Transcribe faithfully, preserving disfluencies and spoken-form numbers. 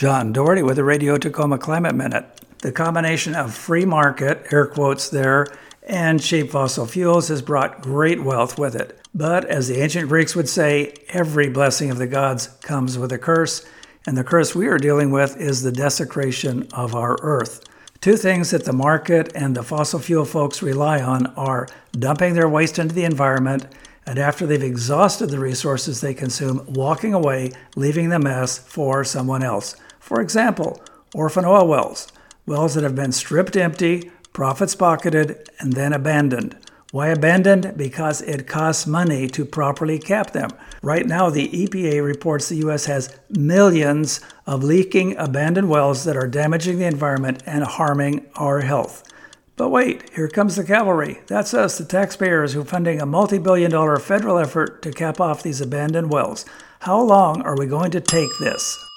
John Doherty with the Radio Tacoma Climate Minute. The combination of free market, air quotes there, and cheap fossil fuels has brought great wealth with it. But as the ancient Greeks would say, every blessing of the gods comes with a curse, and the curse we are dealing with is the desecration of our earth. Two things that the market and the fossil fuel folks rely on are dumping their waste into the environment, and after they've exhausted the resources they consume, walking away, leaving the mess for someone else. For example, orphan oil wells, wells that have been stripped empty, profits pocketed, and then abandoned. Why abandoned? Because it costs money to properly cap them. Right now, the E P A reports the U S has millions of leaking abandoned wells that are damaging the environment and harming our health. But wait, here comes the cavalry. That's us, the taxpayers, who are funding a multi-billion dollar federal effort to cap off these abandoned wells. How long are we going to take this?